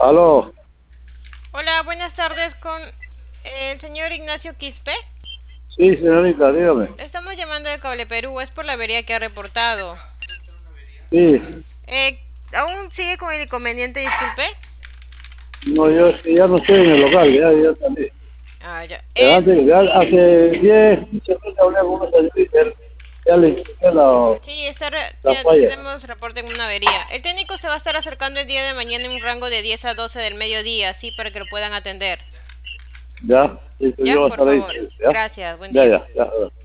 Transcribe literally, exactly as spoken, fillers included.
Aló, Hola, buenas tardes con el señor Ignacio Quispe. sí, señorita, dígame. Estamos llamando de Cable Perú, es por la avería que ha reportado. Sí, Eh, ¿Aún sigue con el inconveniente, disculpe? no, yo es que ya no estoy en el local, ya, ya salí. Ah, ya. Pero Eh, antes, ya hace diez, quince minutos hablé con una señorita, ya le expliqué la, sí, está re- la ya falla. tenemos reporte en una avería. El técnico se va a estar acercando el día de mañana en un rango de diez a doce del mediodía, sí, para que lo puedan atender. Ya, sí, sí, Ya, yo voy a por estar ahí, favor. ya, Gracias, buen ya, día. ya, ya.